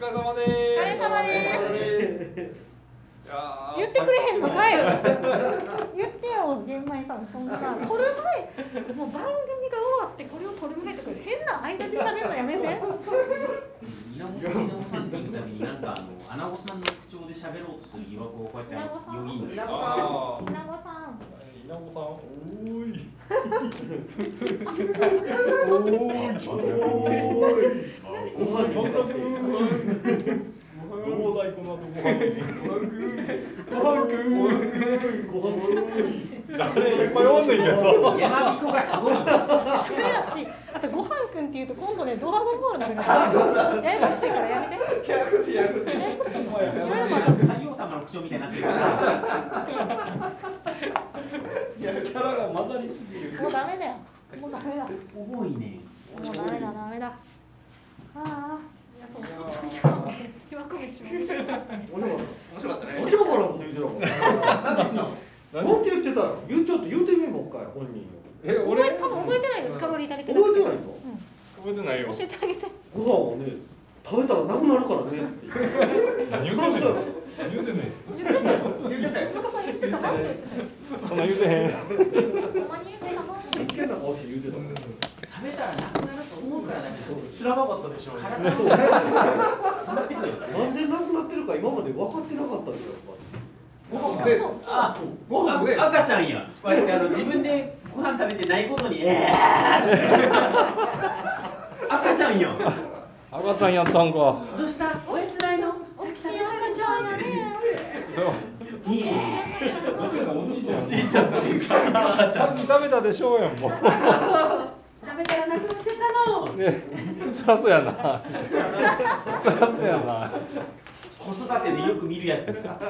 れ様でお疲れ様です。言ってくれへんのかい。言ってよ、玄米さん。そんな撮る前、もう番組が終わってこれを撮る前とか変な間で喋るのやめて。 稲子さんっていうたびになんか穴子さんの口調で喋ろうとする疑惑をこうやってよぎんで。 稲子さん。稲子さん。 おーい。どうだいこの後ご飯誰いっぱいおんねんけど。 山彦がすごい。 それやし、あとごはんくんっていうと今度ねドラゴンボールになるから。ややこしいからやめて。ややこしい。いろいろまた太陽様の口調みたいになってるから。 いやキャラが混ざりすぎる。 もうダメだよ。もうダメだ。 重いね。 もうダメだ。ああ。いやそう。今こめしま面白かったね。 面白かったね。 面白かったって言ってたの。なんて言ってたの？ちょっと言うてみもう一回本人。 俺多分覚えてないです。カロリー足りて覚えてないの？ 覚えてないよ。 教えてあげて。 ご飯をね食べたらなくなるからねって。 何言ってんの？何言ってんの？ 言ってたよ。 言ってたよ。 中さん言ってたなって言ってたよ。 そんな言うてへん。 たまに言ってたな。 危険な顔して言うてたの。 食べたらなくなると思うからだけど。 知らなかったでしょう。 体のなってくるよ。 なんでなくなってるか今まで分かってなかったんですよ。 ご飯で赤ちゃんや。自分でご飯食べてないことに赤ちゃんや。 赤ちゃんやったんか。 どうした？おやつないの？ おっきい赤ちゃんやね。 そう。いえ。 おじいちゃん。さっき食べたでしょうやんもう。 食べたらなくなっちゃったの。 ね、そらそうやな。そらそうやな。 子育てでよく見るやつ。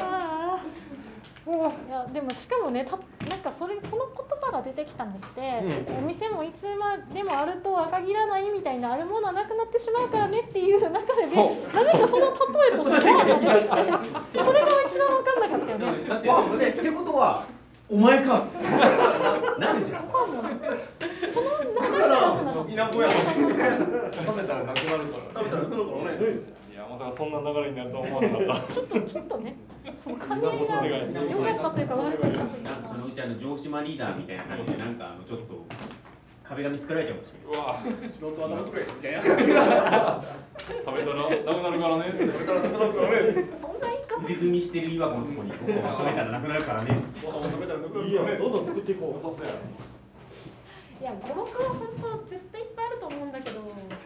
いやでもしかもねなんかその言葉が出てきたのって、お店もいつまでもあるとは限らないみたいなあるものはなくなってしまうからねっていう流れでなぜかその例えとしてご飯が出てきてそれが一番分かんなかったよね。 だってってことはお前か。なんでじゃん。 その流れがなくなった。 稲子や。 食べたらなくなるから。 食べたらなくなるからね。 いやまさかそんな流れになると思わなかった。 ちょっとね、その感じが良かったというか悪かったというか。 なんかそのうち城島リーダーみたいな感じでなんかちょっと壁紙作られちゃうかもしれない。 うわ。 素人は黙っとれみたいな。 食べたらなくなるからね。 食べたらなくなるからね。 そんな言い方。 腕組みしてる岩子のとこにここまとめたらなくなるからね。 ご飯を食べたらなくなるいいよからね。 どんどん作っていこう。 そうや。 いや語録は本当絶対いっぱいあると思うんだけど。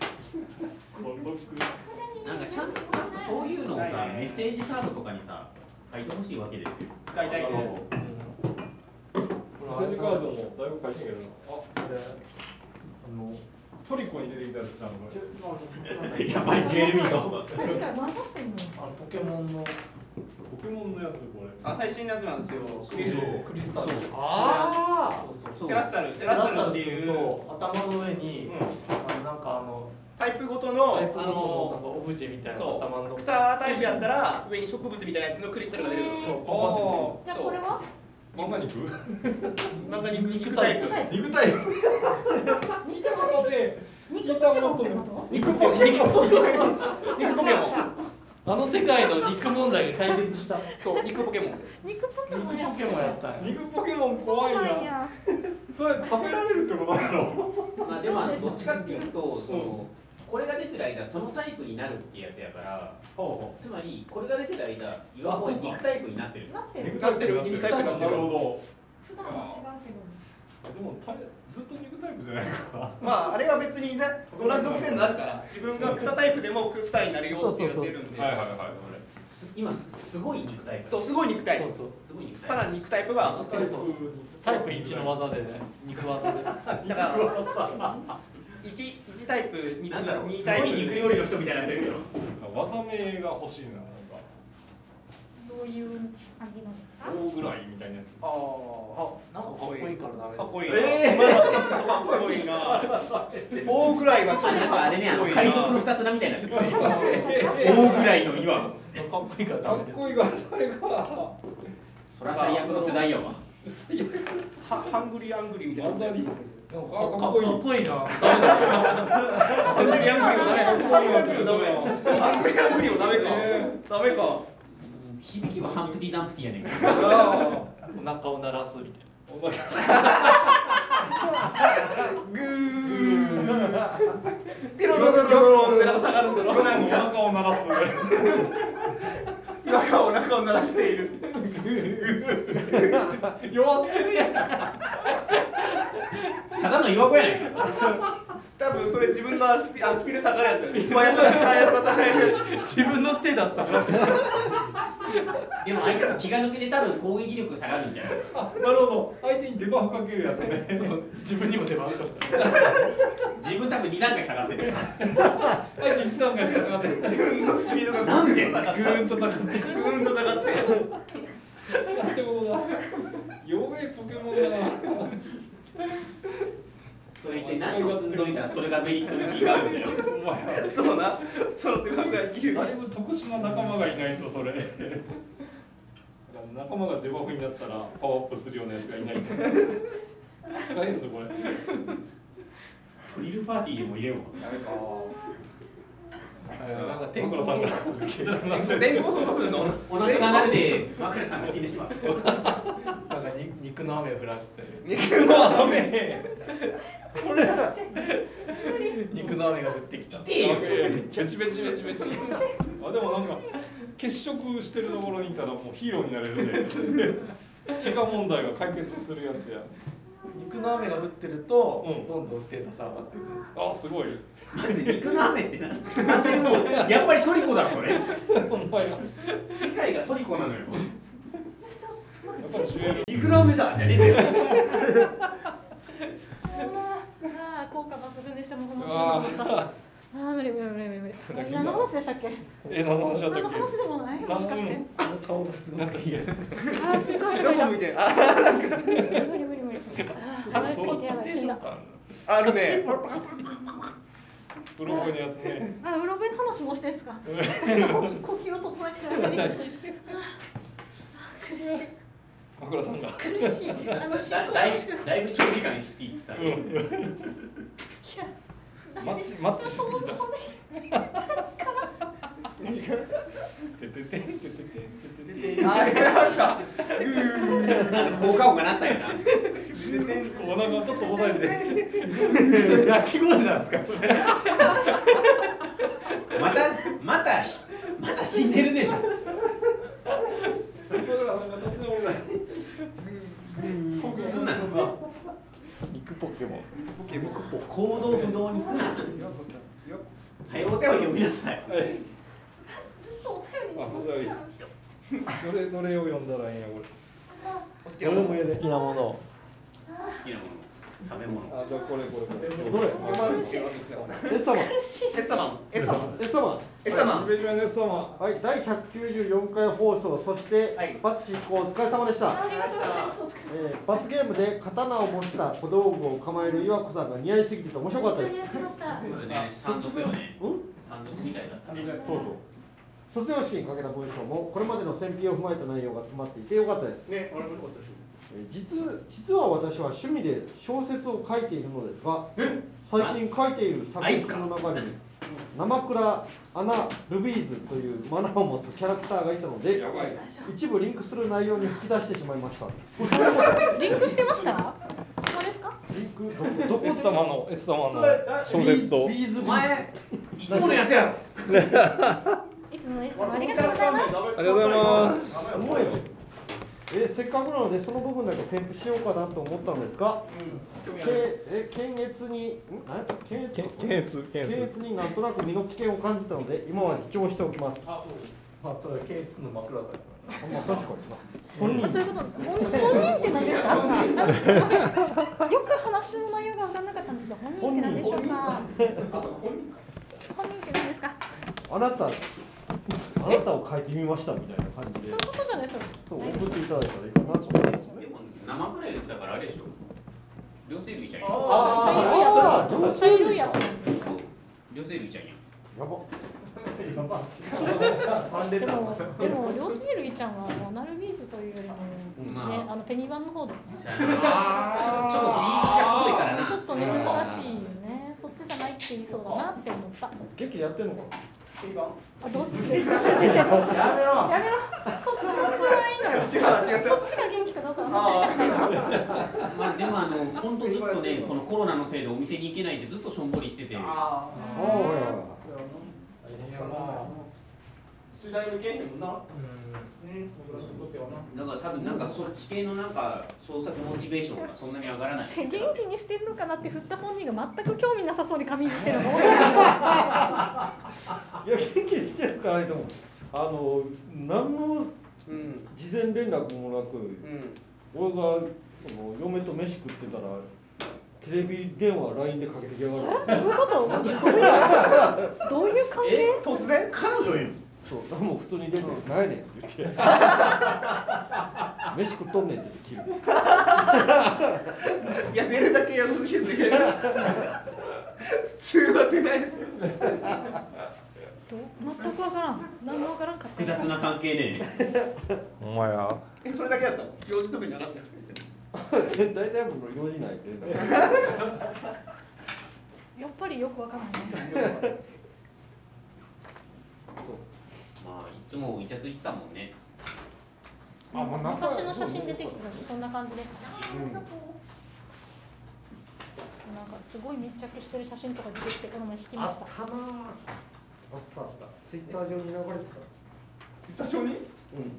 なんかちゃんとそういうのをさメッセージカードとかにさ書いてほしいわけですよ。 使いたいね。 メッセージカードもだいぶ書いてんけどな。あ、トリコに出てきたやつちゃんと。 やっぱりジュエルミート。 さっきから混ざってんの。 ポケモンのやつこれ。 最新のやつなんですよ。クリスタル。 ああテラスタルっていう頭の上になんかタイプごとのオブジェみたいな頭の草タイプやったら上に植物みたいなやつのクリスタルが出る。 あじゃあこれは？ 漫画肉？ なんか肉タイプ。 肉タイプ。 肉ポケモンってこと？ 肉ポケモン。 あの世界の肉問題が解決した。 そう肉ポケモンです。 肉ポケモンやった。 肉ポケモン怖いな。それ食べられるってことなの？ まあでもどっちかっていうとこれが出てる間そのタイプになるっていうやつやから、つまりこれが出てる間岩尾は肉タイプになってる。 なってる。 肉タイプになってる。 なるほど。 普段は違うけど。 でもずっと肉タイプじゃないから。 まああれは別に同じ属性になるから自分が草タイプでも草になるよって言ってるんで。 はい。 今すごい肉タイプ。 そうすごい肉タイプ。 すごい肉タイプ。 さらに肉タイプがタイプ1の技でね、肉技で。 だから1タイプ2 なんだろう、 2 すタイプごい肉料理の人みたいになってるけど。 技名が欲しいな。 どういう感じなんですか？ 大ぐらいみたいなやつ。 なんかかっこいいからダメ。 かっこいいな。かっこいいな。大ぐらいはちょっとなんかあれね、海賊の二つなみたいになってる。大ぐらいの岩。 かっこいいからダメ。 かっこいいから誰か。 そら最悪の世代やわ。 ハングリーアングリーみたいな。 かっこいいな。 ハングリーハングリーもダメ。ハングリーハングリーもダメ。ハングリーハングリーもダメか。ダメか。 響きはハンプティダンプティやねんけど。 お腹を鳴らすみたいグー。ピロロロロロンってなんか下がるんだろ。 お腹を鳴らす。 今からお腹を鳴らしている。 弱ってるやん。 ただの岩子やねん。 多分それ自分のスピード下がるやつ。スパイアス下がるやつ。 自分のステータス下がってでも相手の気が抜けて多分攻撃力下がるんじゃない。 あ、なるほど。相手に出番かけるやつね。 自分にも出番ある自分多分2段階下がってる。 相手に1段階しか下がってる。 自分のスピードがなんで下がった。 ぐーんと下がってぐーんと下がって。 なんてことだ。弱いポケモンだな。 それって何を積んどいたらそれがメリットの気があるんだよ。 お前。 そうな。そうって考えきる。 だいぶ特殊な仲間がいないとそれ。仲間がデバフになったらパワーアップするようなやつがいないと。使えるぞこれ。 トリルパーティーでも入れよう。 ダメか。 なんか天狗さんが電光そうするの？ お腹が鳴るで枕さんが死んでしまう。 なんか肉の雨を降らして肉の雨。 これ。 肉の雨が降ってきたいいよ。 ベチベチベチベチ。あ、でもなんか血色してるところにいたらもうヒーローになれるね。怪我問題が解決するやつや。 肉の雨が降ってると、 うんどんどんステータス上がってくる。 あ、すごい。 まず肉の雨って完全にもうやっぱりトリコだろそれ。 お前が。 世界がトリコなのよ。 やっぱりジュエル。 肉の雨だじゃねえんだよ。 ああ、効果抜群でした。もう面白かった。ああ、無理無理無理無理。何の話でしたっけ？ 何の話だったっけ？ 何の話でもない？もしかして。 あの顔がすごい嫌。 ああ、すごいすごい。 どこ見て？あ、 無理無理無理。ああ、笑いすぎてやばい、死んだ。 あるね。 ブログのやつね。 あ、うろぶの話もしてですか？呼吸を整えてる間に。苦しい。 枕さんが。 苦しい。 だいぶ長時間にって言ってた。 いや、 マッチしすぎた。ててててててて。 あれなんか。 効果音が鳴ったよな。 お腹ちょっと押さえて。 鳴き声なんですかそれ。 また死んでるでしょ。すな。 肉ポケモン。 行動不動にすな。はい、お便り読みなさい。 あ、お便り。どれを読んだらいいんやこれ。 俺も好きなもの。 好きなもの。食べ物。 あ、じゃあこれ。 どれ？ エス様。 ベジュアネス様。 はい、第194回放送、そして、罰執行お疲れ様でした。 ありがとうございます。 罰ゲームで刀を持った小道具を構える岩子さんが似合いすぎてて面白かったです。 やってました。 これね、山賊よね。 うん？ 山賊みたいだったね。 そうそう。卒業式にかけた文章もこれまでの選評を踏まえた内容が詰まっていてよかったです。 ね、俺もよかったし。 実は私は趣味で小説を書いているのですが、最近書いている作品の中に生倉アナ・ルビーズというマナーを持つキャラクターがいたので、 やばい。 一部リンクする内容に吹き出してしまいました。 リンクしてました？ここですか？ リンクどこ S 様の小説と。 ビーズお前、いつものやつやろ。 いつもです。ありがとうございます。 ありがとうございます。 重いよ。せっかくなのでその部分だけ添付しようかなと思ったんですが、検閲になんとなく身の危険を感じたので今は自重しておきます。 それ検閲の枕さん。 まあ確かにな。そういうこと。本人って何ですか？よく話の内容が分からなかったんですけど、本人って何でしょうか？本人って何ですか？ あなたを書いてみましたみたいな感じで。 そういうことじゃないですか。 そう送っていただいたらいいかなと思います。 でも生くらいですだからあれでしょ。両生類ちゃんや。 茶色いやつ。 両生類ちゃんや。 やば。 でも両生類ちゃんはモナルビーズというよりもね、ペニバンの方でね。 ちょっとビーズじゃ細いからな。 ちょっとね難しいよね。そっちじゃないって言いそうだなって思った。 劇やってんのかな。 あ、どっちで？やめろ。 やめろ。 そっちはいいのよ。そっちが元気かどうかは知りたくないから。 まあでも本当ずっとね、このコロナのせいでお店に行けないでずっとしょんぼりしてて。 あああ、はいはい。 取材受けへんもんな。 だから多分なんかそっち系のなんか創作モチベーションがそんなに上がらない。 元気にしてんのかなって振った本人が全く興味なさそうに髪言ってるの面白かった。 いや元気にしてるからいと思う。何の事前連絡もなく、俺がその嫁と飯食ってたらテレビ電話 LINE でかけてきやがる。 どういうこと？どういう関係？ 突然彼女よ。 そう、もう普通に出て「何やねん」って言って「飯食っとんねん」って言って切る。 いや出るだけやるんですけど。普通は出ないですよ。 全くわからん。何もわからんかった。 複雑な関係ね。 お前や。 それだけだったの？用事特になかった。 大体もう用事ないって言うから。 やっぱりよくわからないね。 まあいつもイチャついてたもんね。 昔の写真出てきた時そんな感じでしたね。なんかすごい密着してる写真とか出てきてこの前引きました。 あったなあ。あったあった。ツイッター上に流れてた。 ツイッター上に？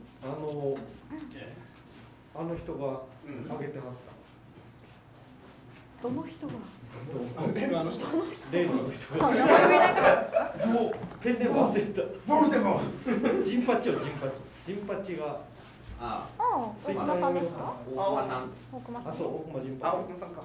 あの人が上げてはった。 どの人が？ 例のあの人。 例の人が。 あ、名前言えないから。 もうペンネーム忘れた。 ボルテモ。 ジンパチよ、ジンパチが。 あああ、大熊さんですか？ あ、大熊さん。 大熊さん。 あ、そう、大熊ジンパあ、 チ。 大熊さんか。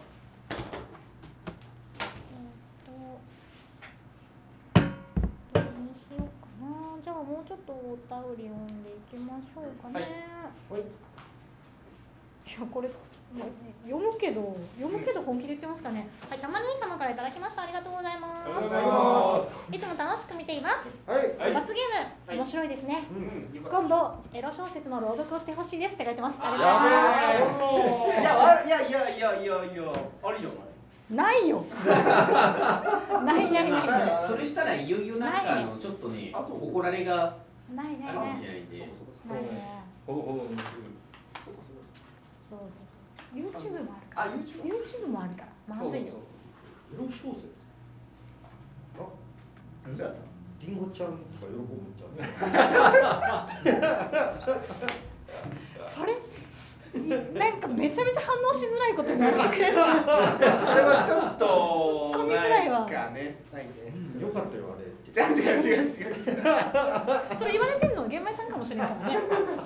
どうしようかな。じゃあもうちょっとお便り読んでいきましょうかね。 はい。 いやこれ読むけど本気で言ってますかね。はい、たまに様からいただきました。ありがとうございます。 ありがとうございます。 いつも楽しく見ています。 はい。 罰ゲーム面白いですね。今度エロ小説の朗読をしてほしいですって書いてます。ありがとうございます。 いやありじゃない。 ないよ。ない。 それしたらいよいよなんかちょっとね、怒られがないあるかもしれないんで。 ないね。 ほどほどに。 そう。YouTube もあるから。YouTube もあるから。まずいよ。 エロ小説。あ、 そうやった。 リンゴちゃんとか喜ぶんちゃう。 それなんかめちゃめちゃ反応しづらいことになってくれる。 それはちょっと。 突っ込みづらいわ。 なんかね。 よかったよあれ。 違う。 それ言われてんの玄米さんかもしれないからね。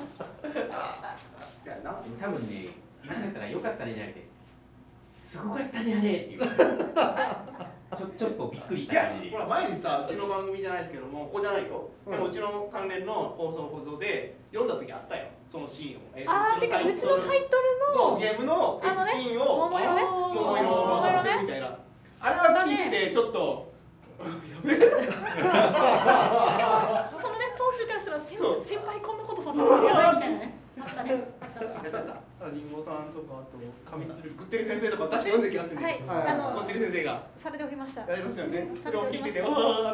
じゃあな。 多分ね、今だったらよかったねじゃなくて、すごかったねあれっていう。ちょっとびっくりしいやた感じで。 ほら前にさ、うちの番組じゃないですけども、ここじゃないよ。でもうちの関連の放送で読んだ時あったよ。そのシーンを。 あー、てかうちのタイトルのゲームのシーンを桃色ね。 桃色ねみたいな。あれは聞いててちょっと。 しかもそのね当時からしたら先輩こんなことさせるのやばいみたいなね。あったね。 リンゴさんとかあと上鶴グッテリ先生とか確か読んできますね。 はい。 グッテリ先生がそれでおりました。 やりますよね。それを聞いてて、ゾ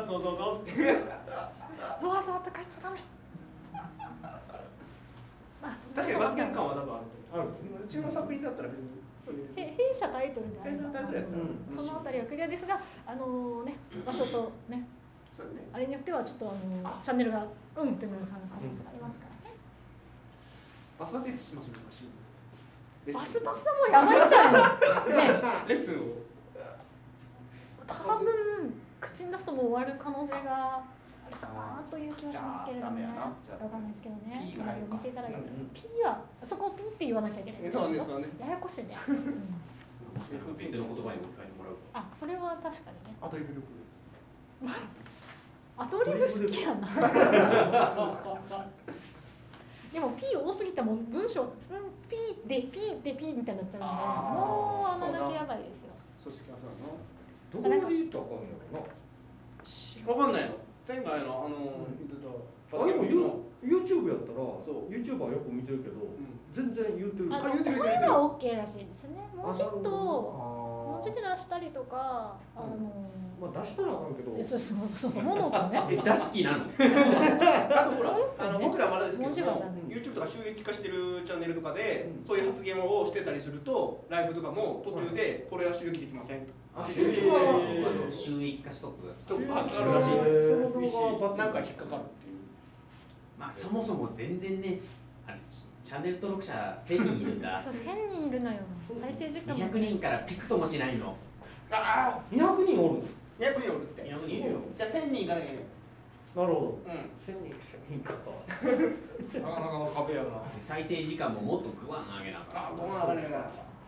ワゾワとか言っちゃダメ。まあそんな確かに罰ゲーム感は多分ある。 ある。 うちの作品だったら別に。 弊社タイトルであればそのあたりはクリアですが、ね、場所とね、あれによってはちょっとチャンネルがってなる可能性がありますからね。 バスバスエッチしましょう。 バスバスはもうやばいんじゃないの？ね、 レッスンを。 多分口に出すともう終わる可能性があるかなという気はしますけれどもね。わかんないですけどね。今見ていただいて、P はそこを P って言わなきゃいけない。 そうね。 ややこしいね。 別の言葉に置き換えてもらう。 あ、それは確かにね。 アドリブ力。 アドリブ好きやな。でも P 多すぎたもん文章P で P みたいになっちゃうんで、もうあんなだけやばいですよ。 組織はそうなの。 どこまで行ったらわかんないかな。 わかんないの。前回の言ってた。 でも言う YouTube やったらそう YouTuber よく見てるけど、 ん全然言うてる。 あの言うてる声は OK らしいですね。文字とあ文字で出したりとかまあ出したらあかんけど。 そう物とね。 出す気なの？ あとほら僕らまだですけど文字はもダメ YouTube とか収益化してるチャンネルとかでそういう発言をしてたりするとライブとかも途中でこれは収益できませんとあ、 収益化収益化ストップ。 ストップかかるらしいですその動画なんか引っかかるっていうまあそもそも全然ね、あれチャンネル登録者1000人いるんだ。 そう1000人いるのよ。再生時間も 200人からピクともしないの。 ああ 200人おる。 200人おるって 200人いるよ。 じゃあ1000人いかなきゃいけないなるほど。 うん 1000人か。 なかなかの壁やな。 再生時間ももっとグワン上げながら。 あどうなのかね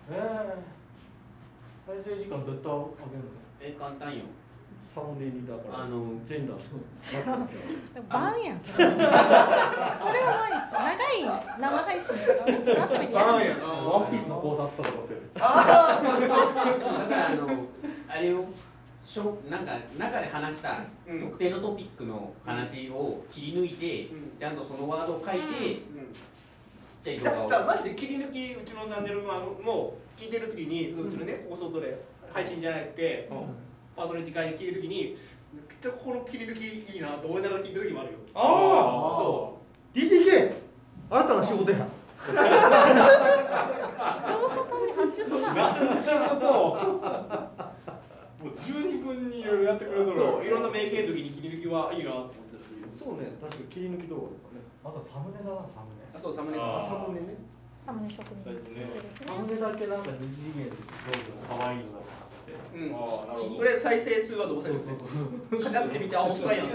再生時間どうやって上げるの？ 簡単よ。 サムネにだから全裸バンやん。それは長い生配信とかね、集めてやるんですよ。 ワンピースの考察とかもせる。 あだからあれをなんか中で話した特定のトピックの話を切り抜いて、ちゃんとそのワードを書いて、ちっちゃい動画を。 だマジで切り抜きうちのチャンネルのもう聞いてる時にうちのね放送で配信じゃなくてパーソナリティ会で聞いてる時にめっちゃここの切り抜きいいなと思いながら聞いてる時もあるよああ、 そ DTK 新たな仕事や。 視聴者さんに発注すな。 なんちゅうことをもう十二分にいろいろやってくれとる。 そういろんな名言の時に切り抜きはいいなと思ってた時そうね、確かに切り抜き動画とかね。 まだサムネだな、サムネ。 あそうサムネあサムネね。 サムネ職人大事ねですね。 サムネだけなんか二次元でどうぞ可愛いのがあって。 うんああ、なるほど。 とりあえず再生数はどうせですねカチャってみてあおっさんやん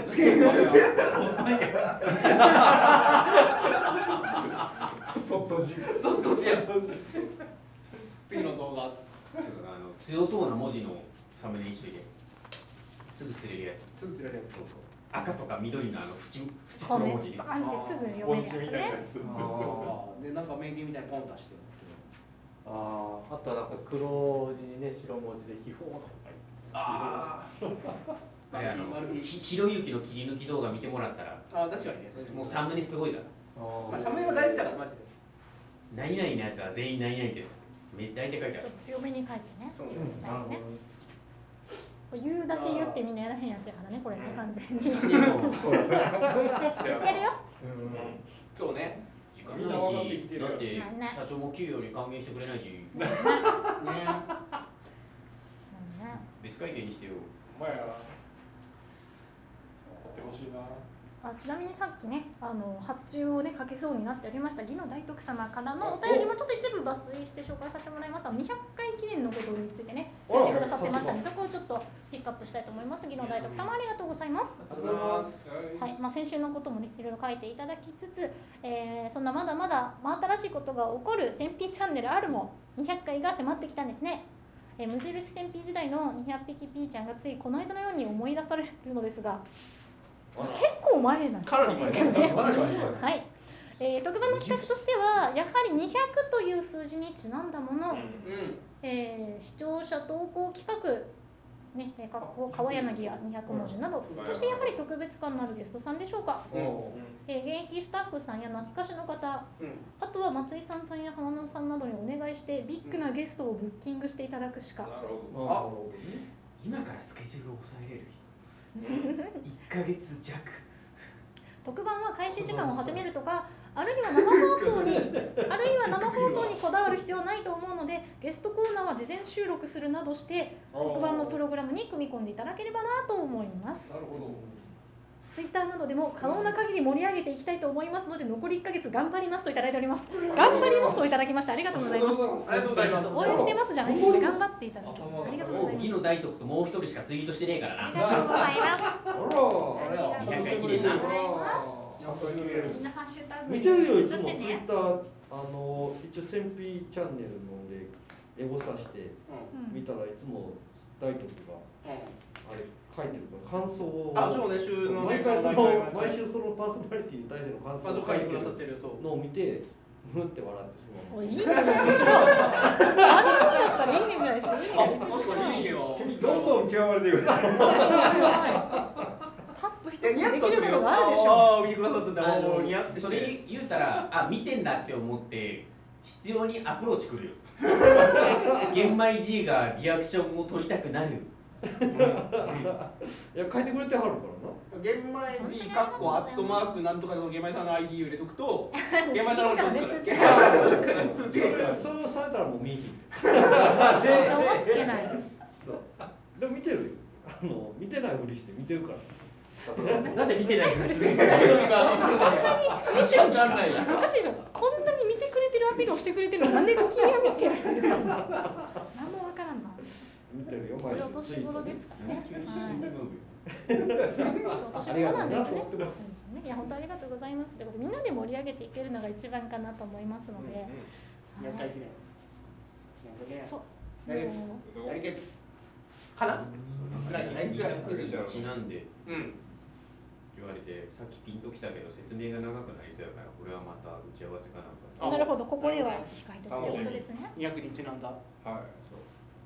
そっとじ。 そっとしや次の動画強そうな文字のサムネにしといて。すぐ釣れるやつ。 すぐ釣れるやつ赤とか緑の縁こうねの文字。 バンってすぐス読ポンジみめるやつね。 たいなやつ。 でなんか名言みたいにポンと出してああ、あとはなんか黒字にね、白文字で秘宝とか書いてああれひろゆきの切り抜き動画見てもらったら、 あ確かにねもうサムネすごいから。 まあサムネは大事だからマジで何々のやつは全員何々です。大体書いてある。 強めに書いてね。 そうなるほどね。 言うだけ言ってみんなやらへんやつやからね、これね、完全に。 でもやるよ。 そうね時間ないし、だって社長も給与に還元してくれないし、別会計にしてよ。 お前や。やってほしいな。 ちなみにさっきね、発注をねかけそうになっておりました義の大徳様からのお便りもちょっと一部抜粋して紹介させてもらいます。200回記念のことについてね言ってくださってましたので、そこをちょっとピックアップしたいと思います。義の大徳様ありがとうございます。 ありがとうございますはい、先週のこともねいろいろ書いていただきつつ、そんなまだまだ真新しいことが起こる戦 P チャンネルあるも200回が迫ってきたんですね。無印戦 P 時代の200匹 P ちゃんがついこの間のように思い出されるのですが、結構前なんですかなり前ね。 かなり前はい、特番の企画としてはやはり200という数字にちなんだもの、視聴者投稿企画ね、川柳や200文字など、そしてやはり特別感のあるゲストさんでしょうか。現役スタッフさんや懐かしの方、あとは松井さんや浜野さんなどにお願いしてビッグなゲストをブッキングしていただくしか。 なるほ今からスケジュールを抑えれる人。1ヶ月弱。 特番は開始時間を始めるとか、あるいは生放送にこだわる必要はないと思うので、ゲストコーナーは事前収録するなどして特番のプログラムに組み込んでいただければなと思います。 なるほど。 ツイッターなどでも可能な限り盛り上げていきたいと思いますので、残り1ヶ月頑張りますといただいております。頑張りますといただきましてありがとうございます。 ありがとうございます応援してますじゃないですね。頑張っていただきありがとうございます。 義の大徳ともう一人しかツイートしてねえからな。 ありがとうございます。 あら、 200回記念な。 みんなハッシュタグ見てるよ、いつもツイそしてねッター、一応戦 P チャンネルのでエゴさして見たらいつも大徳があれ書いてるから感想をそうね週のね毎週そのパーソナリティに対しての感想を書いてくださってるのを見てふって笑ってしまう。 おいいねぐらいしろ。笑うんだったらいいねぐらいしろ。いいねぐらいしろ。 確かにいいよどんどん極まれていく。 タップ一つできることがあるでしょ。 ああ見てくださったんだ。もう似合っててそれ言うたら見てんだって思って必要にアプローチくるよ玄米 G がリアクションを取りたくなるいや書いてくれてはるからな。 玄米 G かっこアットマークなんとかの玄米さんの ID を入れとくと玄米さんのからね通知通知がそれをされたらもう見えへん。 テンションはつけない。 そうでも見てるよ。見てないふりして見てるから。 なんで見てないんですか。 こんなに師匠がおかしいでしょ。こんなに見てくれてるアピールをしてくれてるのなんで君は見てないんですか。何もわからんな。 見てるよ。 それお年頃ですからね。 あお年頃りがとうんななですね。 と思ってます。 そうですね。いや本当ありがとうございますってことでみんなで盛り上げていけるのが一番かなと思いますので。はいそう。 来月かな。 来月にちなんでうん。 言われてさっきピンときたけど説明が長くなりそうやからこれはまた打ち合わせかなんかなるほど、ここでは控えてということですね。 200日なんだ。 はいそう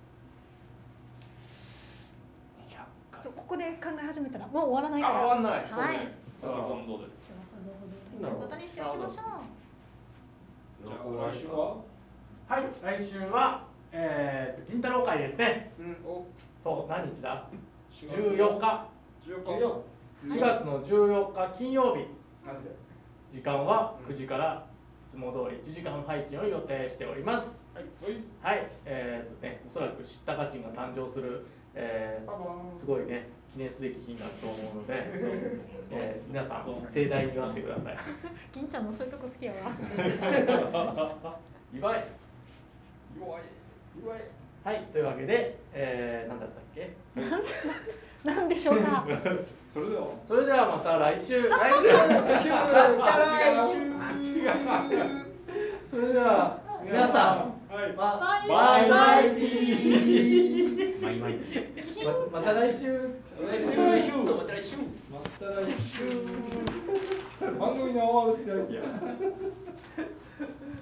そうここで考え始めたらもう終わらないから。 終わんないはい。 さて今度で今日はほどほどということにしておきましょう。 じゃあ来週ははい、来週は金太郎会ですね。 おそう、何日だ 14 ？14日。 14 4月の14日金曜日。時間は9時からいつも通り1時間配信を予定しております。はい、おそらく知った家臣が誕生する、すごいね、記念すべき日になると思うので、皆さん盛大に祝ってください。 銀ちゃんのそういうとこ好きやわ。 祝い。はい、というわけで、何だったっけ？ なんでしょうか。 それではそれではまた来週。それでは皆さん、バイバイピー。 マイマイまた来週。 また来週番組の終わるってやつや